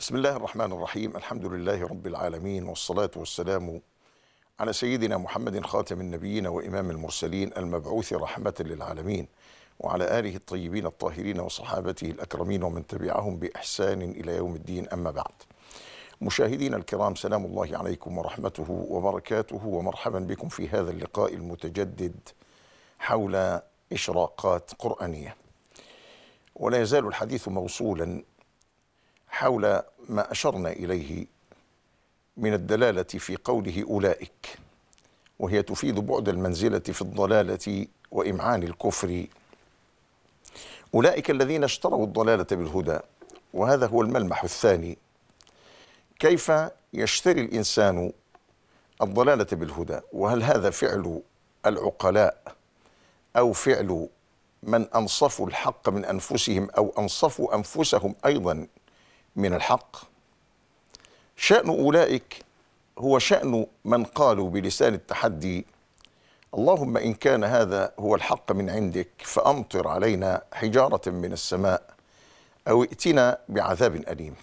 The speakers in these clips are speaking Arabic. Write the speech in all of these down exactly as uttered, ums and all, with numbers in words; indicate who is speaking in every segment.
Speaker 1: بسم الله الرحمن الرحيم. الحمد لله رب العالمين، والصلاة والسلام على سيدنا محمد خاتم النبيين وإمام المرسلين المبعوث رحمة للعالمين، وعلى آله الطيبين الطاهرين وصحابته الأكرمين ومن تبعهم بإحسان إلى يوم الدين. أما بعد، مشاهدينا الكرام، سلام الله عليكم ورحمته وبركاته، ومرحبا بكم في هذا اللقاء المتجدد حول إشراقات قرآنية. ولا يزال الحديث موصولا حول ما أشرنا إليه من الدلالة في قوله أولئك، وهي تفيد بعد المنزلة في الضلالة وإمعان الكفر. أولئك الذين اشتروا الضلالة بالهدى، وهذا هو الملمح الثاني. كيف يشتري الإنسان الضلالة بالهدى؟ وهل هذا فعل العقلاء أو فعل من أنصفوا الحق من أنفسهم أو أنصفوا أنفسهم أيضا من الحق؟ شأن أولئك هو شأن من قالوا بلسان التحدي: اللهم إن كان هذا هو الحق من عندك فأمطر علينا حجارة من السماء أو ائتنا بعذاب أليم.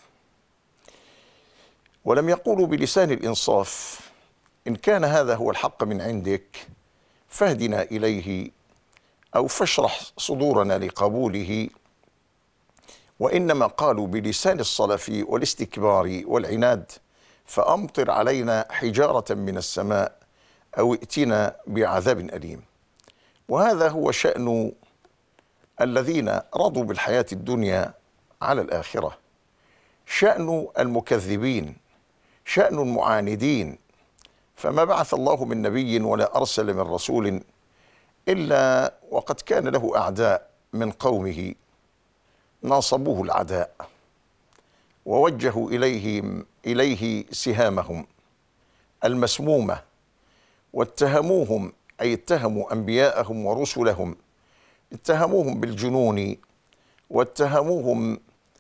Speaker 1: ولم يقولوا بلسان الإنصاف: إن كان هذا هو الحق من عندك فاهدنا إليه أو فاشرح صدورنا لقبوله. وإنما قالوا بلسان الصلف والاستكبار والعناد: فأمطر علينا حجارة من السماء أو ائتنا بعذاب أليم. وهذا هو شأن الذين رضوا بالحياة الدنيا على الآخرة، شأن المكذبين، شأن المعاندين. فما بعث الله من نبي ولا أرسل من رسول إلا وقد كان له أعداء من قومه ناصبوه العداء ووجهوا إليهم إليه سهامهم المسمومة، واتهموهم، أي اتهموا أنبياءهم ورسلهم، اتهموهم بالجنون، واتهموهم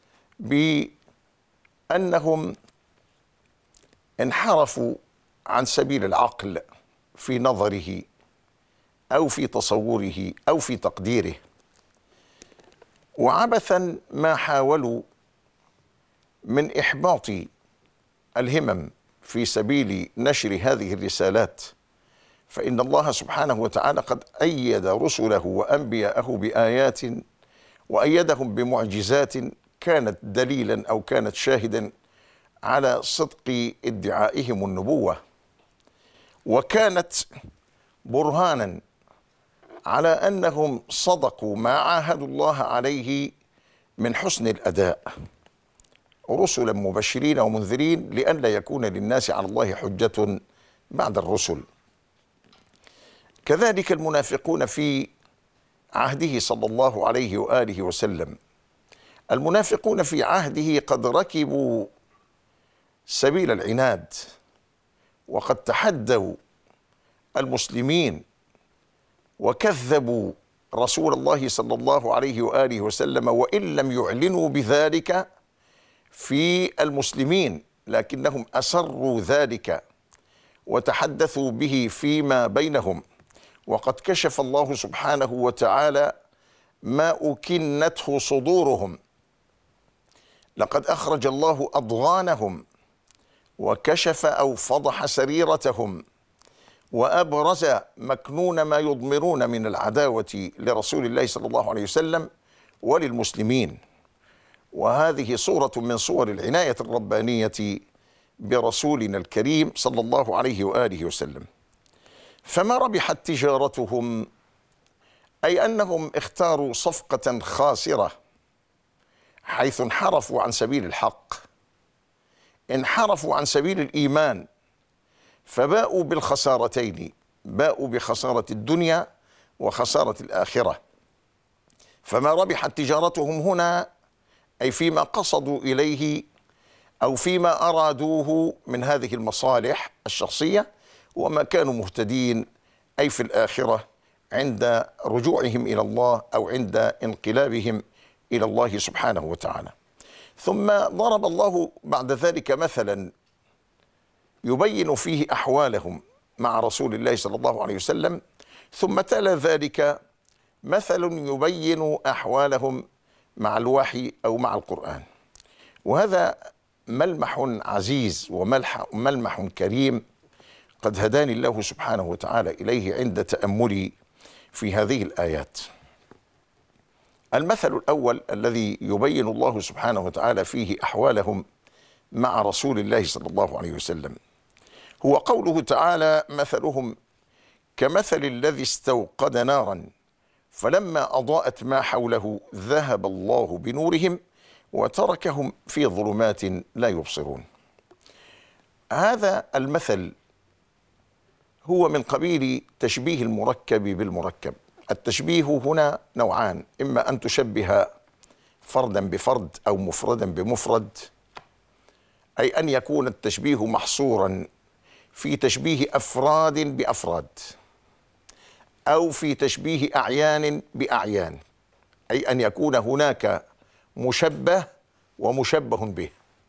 Speaker 1: بأنهم انحرفوا عن سبيل العقل في نظره أو في تصوره أو في تقديره. وعبثا ما حاولوا من إحباط الهمم في سبيل نشر هذه الرسالات، فإن الله سبحانه وتعالى قد أيد رسله وأنبياءه بآيات وأيدهم بمعجزات كانت دليلا أو كانت شاهدا على صدق ادعائهم النبوة، وكانت برهانا على أنهم صدقوا ما عاهدوا الله عليه من حسن الأداء، رسلا مبشرين ومنذرين لئلا يكون للناس على الله حجة بعد الرسل. كذلك المنافقون في عهده صلى الله عليه وآله وسلم. المنافقون في عهده قد ركبوا سبيل العناد، وقد تحدوا المسلمين وكذبوا رسول الله صلى الله عليه وآله وسلم، وإن لم يعلنوا بذلك في المسلمين لكنهم أسروا ذلك وتحدثوا به فيما بينهم. وقد كشف الله سبحانه وتعالى ما أكنته صدورهم، لقد أخرج الله أضغانهم وكشف أو فضح سريرتهم وأبرز مكنون ما يضمرون من العداوة لرسول الله صلى الله عليه وسلم وللمسلمين. وهذه صورة من صور العناية الربانية برسولنا الكريم صلى الله عليه وآله وسلم. فما ربحت تجارتهم، أي أنهم اختاروا صفقة خاسرة، حيث انحرفوا عن سبيل الحق، انحرفوا عن سبيل الإيمان، فباءوا بالخسارتين، باءوا بخسارة الدنيا وخسارة الآخرة. فما ربحت تجارتهم هنا، أي فيما قصدوا إليه أو فيما أرادوه من هذه المصالح الشخصية، وما كانوا مهتدين أي في الآخرة عند رجوعهم إلى الله أو عند انقلابهم إلى الله سبحانه وتعالى. ثم ضرب الله بعد ذلك مثلا يبين فيه أحوالهم مع رسول الله صلى الله عليه وسلم، ثم تلا ذلك مثل يبين أحوالهم مع الوحي أو مع القرآن. وهذا ملمح عزيز وملح ملمح كريم قد هداني الله سبحانه وتعالى إليه عند تأملي في هذه الآيات. المثل الأول الذي يبين الله سبحانه وتعالى فيه أحوالهم مع رسول الله صلى الله عليه وسلم هو قوله تعالى: مثلهم كمثل الذي استوقد نارا فلما أضاءت ما حوله ذهب الله بنورهم وتركهم في ظلمات لا يبصرون. هذا المثل هو من قبيل تشبيه المركب بالمركب. التشبيه هنا نوعان: إما أن تشبه فردا بفرد أو مفردا بمفرد، أي أن يكون التشبيه محصورا في تشبيه أفراد بأفراد، أو في تشبيه أعيان بأعيان، أي أن يكون هناك مشبه ومشبه به.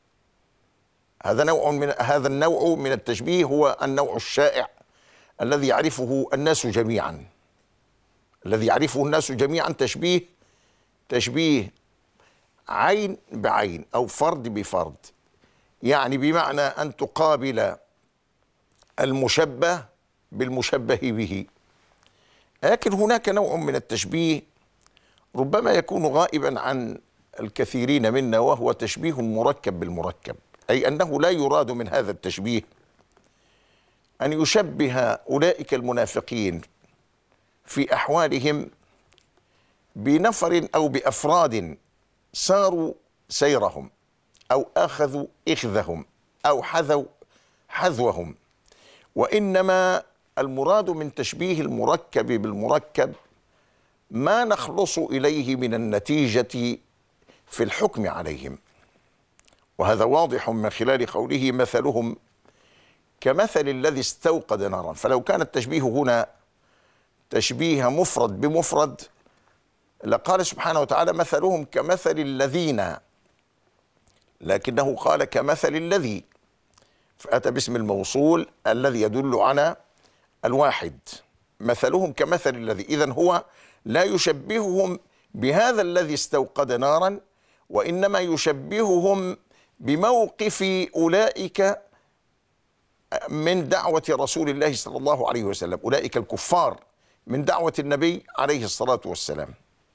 Speaker 1: هذا نوع من هذا النوع من التشبيه هو النوع الشائع الذي يعرفه الناس جميعا الذي يعرفه الناس جميعا تشبيه تشبيه عين بعين أو فرد بفرد، يعني بمعنى أن تقابل المشبه بالمشبه به. لكن هناك نوع من التشبيه ربما يكون غائبا عن الكثيرين منا، وهو تشبيه المركب بالمركب، أي أنه لا يراد من هذا التشبيه أن يشبه أولئك المنافقين في أحوالهم بنفر أو بأفراد ساروا سيرهم أو أخذوا إخذهم أو حذوا حذوهم، وإنما المراد من تشبيه المركب بالمركب ما نخلص إليه من النتيجة في الحكم عليهم. وهذا واضح من خلال قوله: مثلهم كمثل الذي استوقد نارا. فلو كان التشبيه هنا تشبيه مفرد بمفرد لقال سبحانه وتعالى: مثلهم كمثل الذين، لكنه قال كمثل الذي، فأتى باسم الموصول الذي يدل على الواحد. مثلهم كمثل الذي، إذن هو لا يشبههم بهذا الذي استوقد نارا، وإنما يشبههم بموقف أولئك من دعوة رسول الله صلى الله عليه وسلم، أولئك الكفار من دعوة النبي عليه الصلاة والسلام.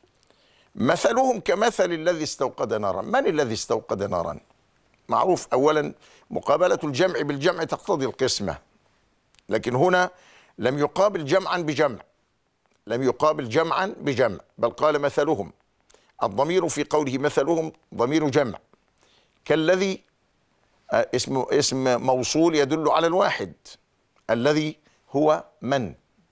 Speaker 1: مثلهم كمثل الذي استوقد نارا. من الذي استوقد نارا؟ معروف أولا مقابلة الجمع بالجمع تقتضي القسمة، لكن هنا لم يقابل جمعا بجمع، لم يقابل جمعا بجمع، بل قال مثلهم. الضمير في قوله مثلهم ضمير جمع، كالذي اسم اسم موصول يدل على الواحد، الذي هو من.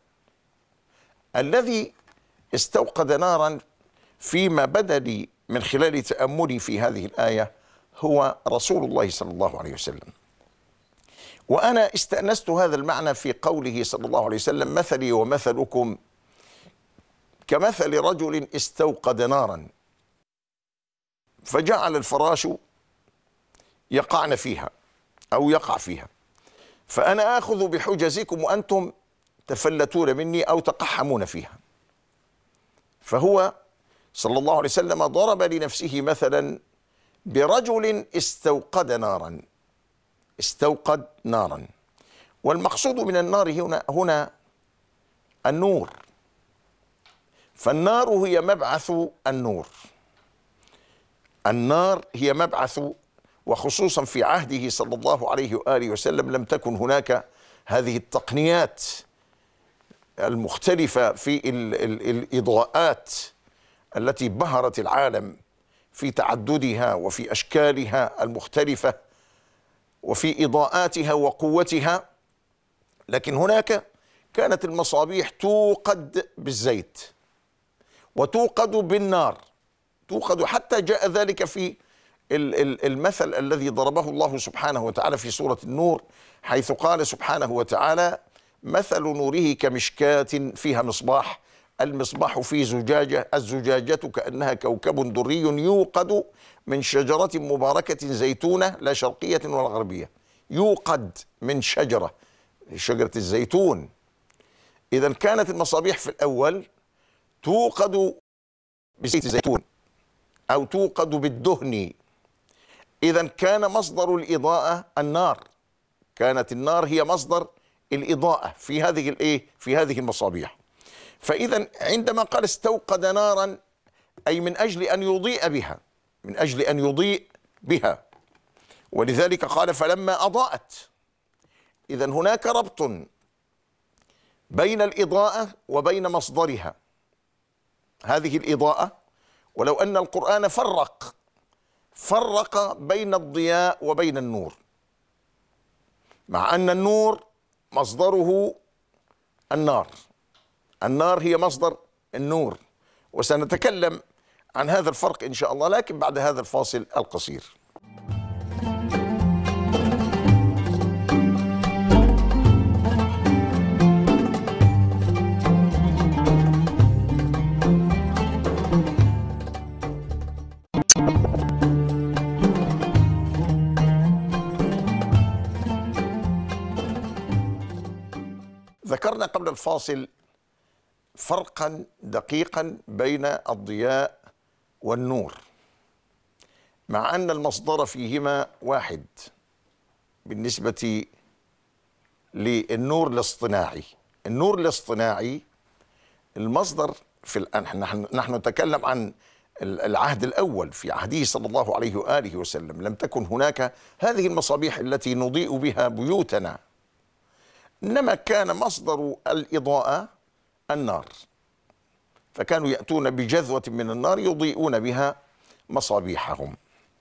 Speaker 1: الذي استوقد نارا فيما بدا لي من خلال تأملي في هذه الآية هو رسول الله صلى الله عليه وسلم. وأنا استأنست هذا المعنى في قوله صلى الله عليه وسلم: مثلي ومثلكم كمثل رجل استوقد نارا فجعل الفراش يقعن فيها أو يقع فيها، فأنا آخذ بحجزكم وأنتم تفلتون مني أو تقحمون فيها. فهو صلى الله عليه وسلم ضرب لنفسه مثلا برجل استوقد نارا، استوقد نارا، والمقصود من النار هنا هنا النور، فالنار هي مبعث النور، النار هي مبعث، وخصوصا في عهده صلى الله عليه وآله وسلم لم تكن هناك هذه التقنيات المختلفة في ال ال الإضاءات التي بهرت العالم في تعددها وفي أشكالها المختلفة وفي إضاءاتها وقوتها. لكن هناك كانت المصابيح توقد بالزيت وتوقد بالنار، توقد، حتى جاء ذلك في المثل الذي ضربه الله سبحانه وتعالى في سورة النور، حيث قال سبحانه وتعالى: مثل نوره كمشكاة فيها مصباح، المصباح في زجاجة، الزجاجة كأنها كوكب دري يوقد من شجرة مباركة زيتونة لا شرقية ولا غربية. يوقد من شجرة، شجرة الزيتون. إذا كانت المصابيح في الأول توقد بزيت الزيتون أو توقد بالدهن. إذن كان مصدر الإضاءة النار، كانت النار هي مصدر الإضاءة في هذه الإيه؟ في هذه المصابيح. فإذا عندما قال استوقد نارا أي من أجل أن يضيء بها، من أجل أن يضيء بها، ولذلك قال فلما أضاءت. إذن هناك ربط بين الإضاءة وبين مصدرها. هذه الإضاءة، ولو أن القرآن فرق فرق بين الضياء وبين النور، مع أن النور مصدره النار، النار هي مصدر النور، وسنتكلم عن هذا الفرق إن شاء الله، لكن بعد هذا الفاصل القصير. ذكرنا قبل الفاصل فرقا دقيقا بين الضياء والنور، مع أن المصدر فيهما واحد بالنسبة للنور الاصطناعي. النور الاصطناعي المصدر في الآن، نحن نحن نتكلم عن العهد الأول في عهده صلى الله عليه وآله وسلم، لم تكن هناك هذه المصابيح التي نضيء بها بيوتنا، إنما كان مصدر الإضاءة النار، فكانوا يأتون بجذوة من النار يضيئون بها مصابيحهم.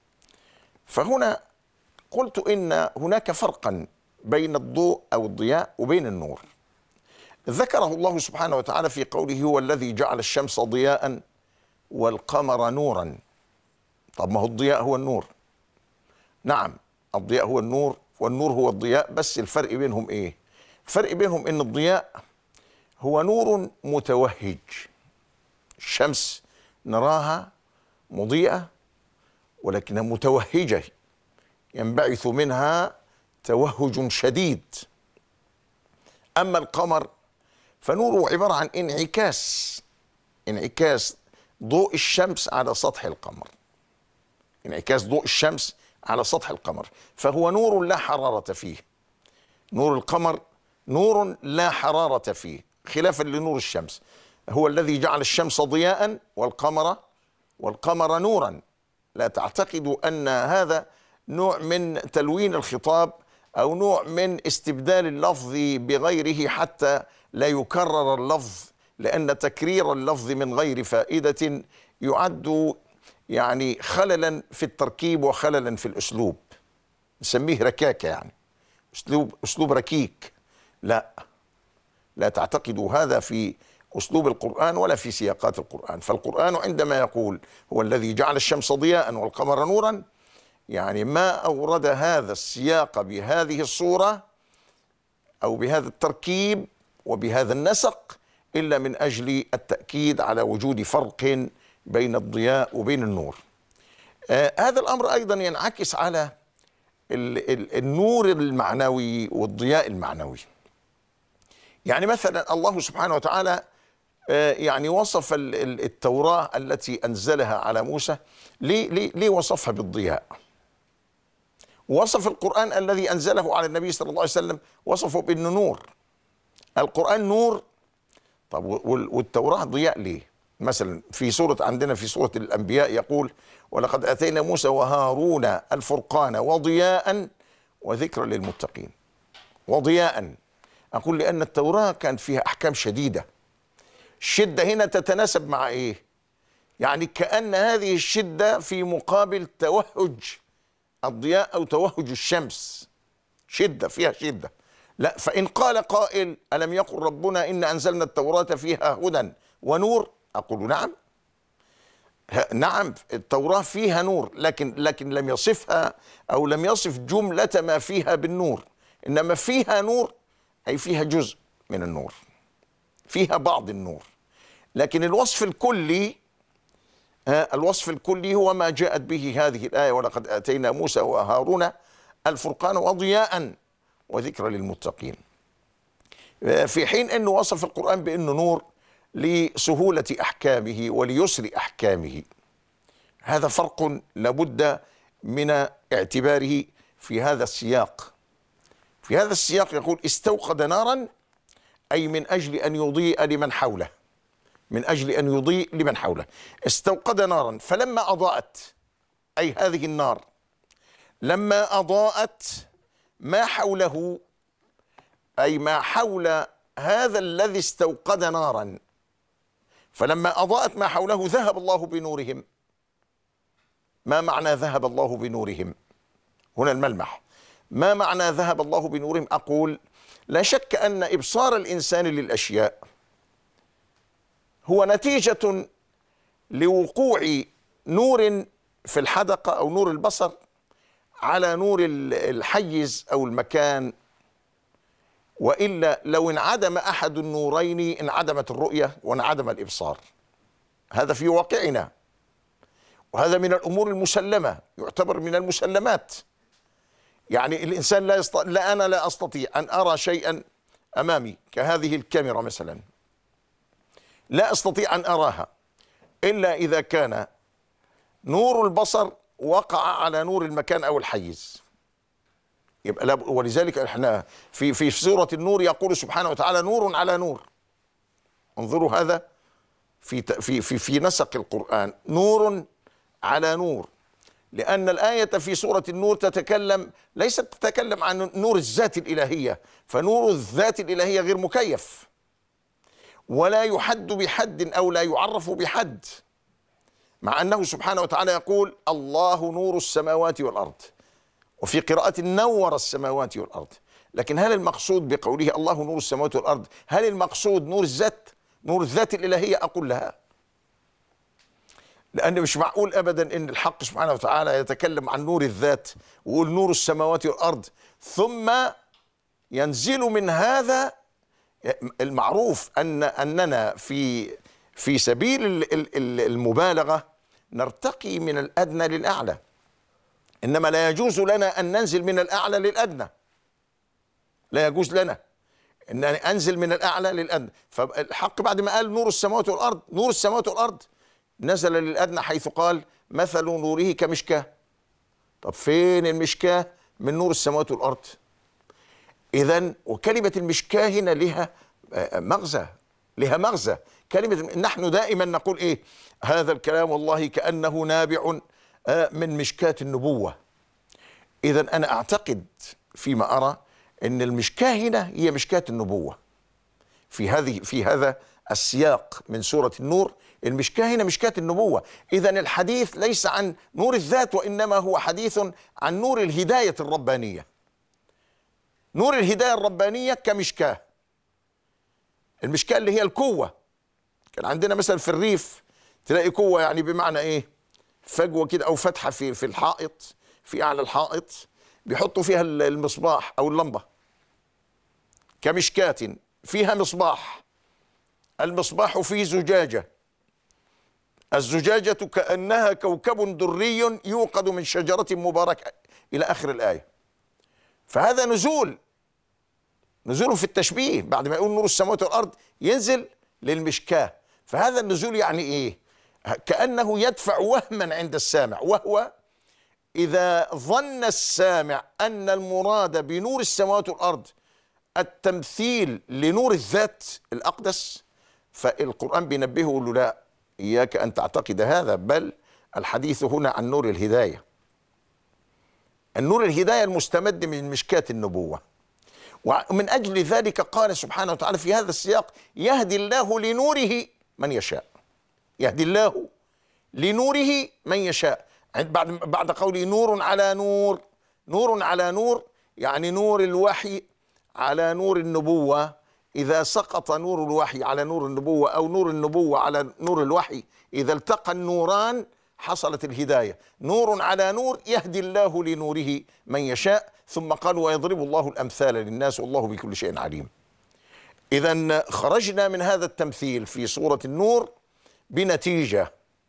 Speaker 1: فهنا قلت إن هناك فرقا بين الضوء أو الضياء وبين النور، ذكره الله سبحانه وتعالى في قوله هو الذي جعل الشمس ضياء والقمر نورا. طب ما هو الضياء هو النور، نعم الضياء هو النور والنور هو الضياء، بس الفرق بينهم إيه؟ الفرق بينهم إن الضياء هو نور متوهج، الشمس نراها مضيئة ولكنها متوهجة، ينبعث منها توهج شديد. أما القمر فنوره عبارة عن انعكاس انعكاس ضوء الشمس على سطح القمر، انعكاس ضوء الشمس على سطح القمر، فهو نور لا حرارة فيه. نور القمر نور لا حرارة فيه، خلافا لنور الشمس. هو الذي جعل الشمس ضياء والقمر والقمر نورا. لا تعتقدوا أن هذا نوع من تلوين الخطاب أو نوع من استبدال اللفظ بغيره حتى لا يكرر اللفظ، لأن تكرير اللفظ من غير فائدة يعد يعني خللا في التركيب وخللا في الأسلوب، نسميه ركاكة، يعني أسلوب أسلوب ركيك. لا لا تعتقدوا هذا في أسلوب القرآن ولا في سياقات القرآن. فالقرآن عندما يقول هو الذي جعل الشمس ضياء والقمر نورا، يعني ما أورد هذا السياق بهذه الصورة أو بهذا التركيب وبهذا النسق إلا من أجل التأكيد على وجود فرق بين الضياء وبين النور. آه هذا الأمر أيضا ينعكس على ال ال النور المعنوي والضياء المعنوي. يعني مثلا الله سبحانه وتعالى آه يعني وصف التوراة التي أنزلها على موسى، ليه, ليه, ليه وصفها بالضياء؟ وصف القرآن الذي أنزله على النبي صلى الله عليه وسلم وصفه بأنه نور. القرآن نور، طب والتوراة ضياء ليه؟ مثلا في سورة عندنا في سورة الأنبياء يقول ولقد آتينا موسى وهارون الفرقان وضياء وذكرا للمتقين. وضياء، أقول لأن التوراة كان فيها أحكام شديدة. الشدة هنا تتناسب مع إيه؟ يعني كأن هذه الشدة في مقابل توهج الضياء أو توهج الشمس، شدة فيها شدة. لا، فإن قال قائل ألم يقل ربنا إن أنزلنا التوراة فيها هدى ونور، أقول نعم نعم التوراة فيها نور، لكن لكن لم يصفها أو لم يصف جملة ما فيها بالنور، إنما فيها نور أي فيها جزء من النور، فيها بعض النور. لكن الوصف الكلي الوصف الكلي هو ما جاءت به هذه الآية ولقد آتينا موسى وهارون الفرقان وضياء وذكرى للمتقين، في حين أنه وصف القرآن بأنه نور لسهولة أحكامه وليسر أحكامه. هذا فرق لابد من اعتباره في هذا السياق. في هذا السياق يقول استوقد نارا، أي من أجل أن يضيء لمن حوله، من أجل أن يضيء لمن حوله. استوقد نارا فلما أضاءت، أي هذه النار لما أضاءت ما حوله، أي ما حول هذا الذي استوقد نارا، فلما أضاءت ما حوله ذهب الله بنورهم. ما معنى ذهب الله بنورهم؟ هنا الملمح. ما معنى ذهب الله بنورهم؟ أقول لا شك أن إبصار الإنسان للأشياء هو نتيجة لوقوع نور في الحدقة أو نور البصر على نور الحيز أو المكان، وإلا لو انعدم أحد النورين انعدمت الرؤية وانعدم الإبصار. هذا في واقعنا، وهذا من الأمور المسلمة، يعتبر من المسلمات. يعني الإنسان لا يستطيع، لا أنا لا أستطيع أن أرى شيئا أمامي كهذه الكاميرا مثلا، لا أستطيع أن أراها إلا إذا كان نور البصر وقع على نور المكان أو الحيز. يبقى لا، ولذلك احنا في في سورة النور يقول سبحانه وتعالى نور على نور. انظروا هذا في في في في نسق القرآن، نور على نور، لأن الآية في سورة النور تتكلم، ليست تتكلم عن نور الذات الإلهية، فنور الذات الإلهية غير مكيف ولا يحد بحد أو لا يعرف بحد، مع أنه سبحانه وتعالى يقول الله نور السماوات والأرض، وفي قراءة نور السماوات والأرض. لكن هل المقصود بقوله الله نور السماوات والأرض هل المقصود نور الذات، نور الذات الإلهية؟ أقول لها، لأن مش معقول أبدا أن الحق سبحانه وتعالى يتكلم عن نور الذات ويقول نور السماوات والأرض ثم ينزل من هذا. المعروف أن أننا في في سبيل المبالغة نرتقي من الأدنى للأعلى، إنما لا يجوز لنا أن ننزل من الأعلى للأدنى، لا يجوز لنا أن أنزل من الأعلى للأدنى. فالحق بعد ما قال نور السماوات والأرض، نور السماوات والأرض نزل للأدنى حيث قال مثل نوره كمشكاة. طب فين المشكاة من نور السماوات والأرض؟ إذن وكلمة المشكاة هنا لها مغزى، لها مغزى. كلمة نحن دائما نقول إيه؟ هذا الكلام والله كأنه نابع من مشكاة النبوة. إذن أنا أعتقد فيما أرى أن المشكاة هنا هي مشكاة النبوة في هذه في هذا السياق من سورة النور. المشكاة هنا مشكاة النبوة. إذن الحديث ليس عن نور الذات، وإنما هو حديث عن نور الهداية الربانية. نور الهداية الربانية كمشكاة، المشكاة اللي هي الكوة. كان عندنا مثلا في الريف تلاقي كوة، يعني بمعنى إيه؟ فجوة كده أو فتحة في في الحائط، في أعلى الحائط بيحطوا فيها المصباح أو اللمبة، كمشكاة فيها مصباح. المصباح فيه زجاجة، الزجاجة كأنها كوكب دري يوقد من شجرة مباركة إلى آخر الآية. فهذا نزول، نزول في التشبيه، بعد ما يقول نور السماوات والأرض ينزل للمشكاة. فهذا النزول يعني إيه؟ كأنه يدفع وهما عند السامع، وهو إذا ظن السامع أن المراد بنور السماوات والأرض التمثيل لنور الذات الأقدس، فالقرآن بينبهه يقول له لا، إياك أن تعتقد هذا، بل الحديث هنا عن نور الهداية، النور الهداية المستمد من مشكاة النبوة. ومن أجل ذلك قال سبحانه وتعالى في هذا السياق يهدي الله لنوره من يشاء، يهدي الله لنوره من يشاء. بعد بعد قوله نور على نور، نور على نور يعني نور الوحي على نور النبوة. إذا سقط نور الوحي على نور النبوة أو نور النبوة على نور الوحي، إذا التقى النوران حصلت الهداية. نور على نور يهدي الله لنوره من يشاء. ثم قال ويضرب الله الأمثال للناس والله بكل شيء عليم. إذن خرجنا من هذا التمثيل في سورة النور بنتيجة،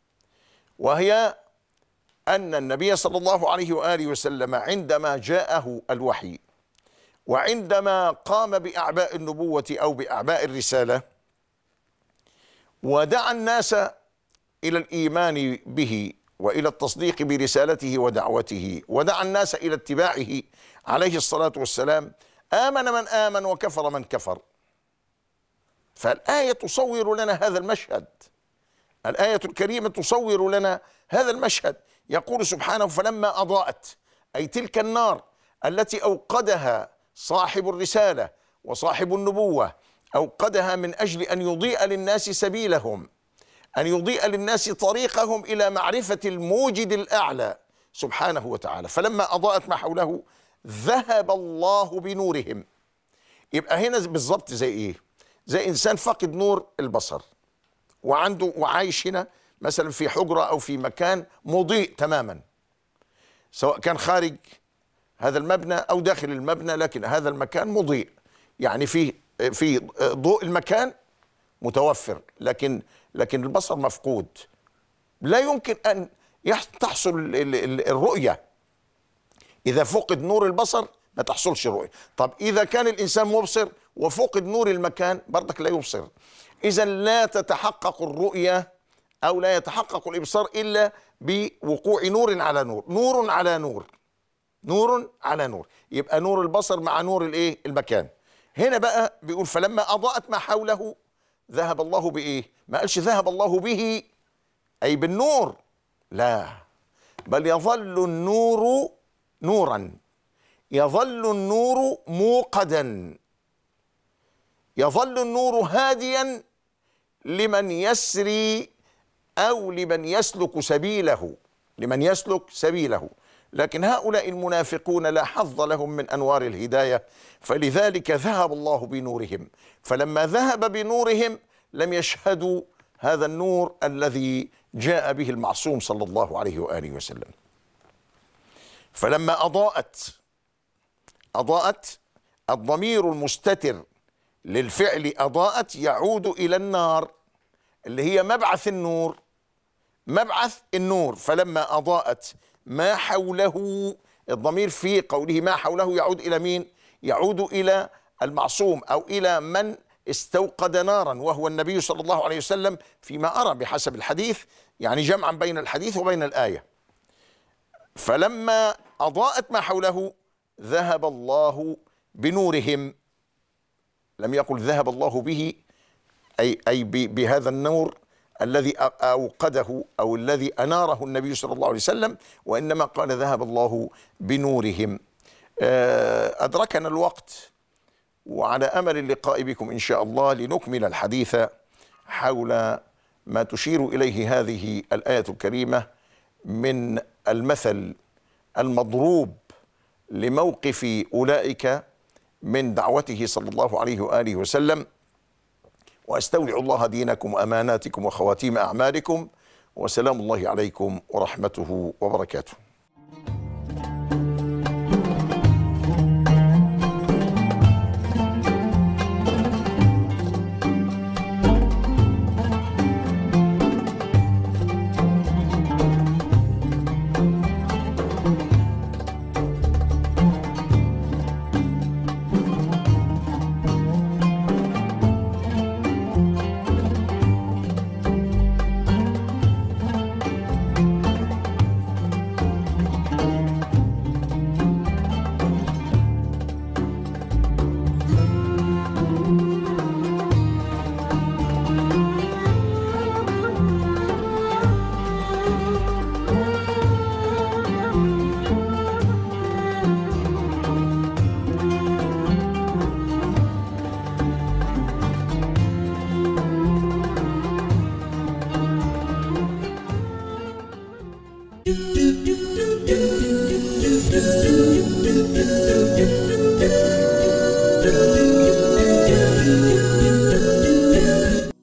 Speaker 1: وهي أن النبي صلى الله عليه وآله وسلم عندما جاءه الوحي وعندما قام بأعباء النبوة أو بأعباء الرسالة ودعا الناس إلى الإيمان به وإلى التصديق برسالته ودعوته، ودعا الناس إلى اتباعه عليه الصلاة والسلام، آمن من آمن وكفر من كفر. فالآية تصور لنا هذا المشهد، الآية الكريمة تصور لنا هذا المشهد. يقول سبحانه: فلما أضاءت، أي تلك النار التي أوقدها صاحب الرسالة وصاحب النبوة، أوقدها من أجل أن يضيء للناس سبيلهم، أن يضيء للناس طريقهم إلى معرفة الموجد الأعلى سبحانه وتعالى. فلما أضاءت ما حوله ذهب الله بنورهم. يبقى هنا بالضبط زي إيه؟ زي إنسان فقد نور البصر وعنده وعايش هنا مثلا في حجرة أو في مكان مضيء تماما، سواء كان خارج هذا المبنى أو داخل المبنى، لكن هذا المكان مضيء، يعني فيه في ضوء المكان متوفر، لكن لكن البصر مفقود. لا يمكن أن تحصل الرؤية. إذا فقد نور البصر ما تحصلش رؤية. طب إذا كان الإنسان مبصر وفقد نور المكان برضك لا يبصر. إذا لا تتحقق الرؤية أو لا يتحقق الإبصار إلا بوقوع نور على نور، نور على نور، نور على نور. يبقى نور البصر مع نور الإيه؟ المكان. هنا بقى بيقول: فلما أضاءت ما حوله ذهب الله بإيه؟ ما قالش ذهب الله به أي بالنور، لا، بل يظل النور نورا، يظل النور موقدا، يظل النور هاديا لمن يسري أو لمن يسلك سبيله، لمن يسلك سبيله. لكن هؤلاء المنافقون لا حظ لهم من أنوار الهداية، فلذلك ذهب الله بنورهم. فلما ذهب بنورهم لم يشهدوا هذا النور الذي جاء به المعصوم صلى الله عليه وآله وسلم. فلما أضاءت، أضاءت الضمير المستتر للفعل أضاءت يعود إلى النار اللي هي مبعث النور، مبعث النور. فلما أضاءت ما حوله، الضمير في قوله ما حوله يعود إلى مين؟ يعود إلى المعصوم أو إلى من استوقد نارا، وهو النبي صلى الله عليه وسلم فيما أرى بحسب الحديث، يعني جمعا بين الحديث وبين الآية. فلما أضاءت ما حوله ذهب الله بنورهم، لم يقل ذهب الله به أي, أي بهذا النور الذي أوقده أو الذي أناره النبي صلى الله عليه وسلم، وإنما قال ذهب الله بنورهم. أدركنا الوقت، وعلى أمل اللقاء بكم إن شاء الله لنكمل الحديث حول ما تشير إليه هذه الآية الكريمة من المثل المضروب لموقف أولئك من دعوته صلى الله عليه وآله وسلم. وأستودع الله دينكم وأماناتكم وخواتيم أعمالكم، وسلام الله عليكم ورحمته وبركاته.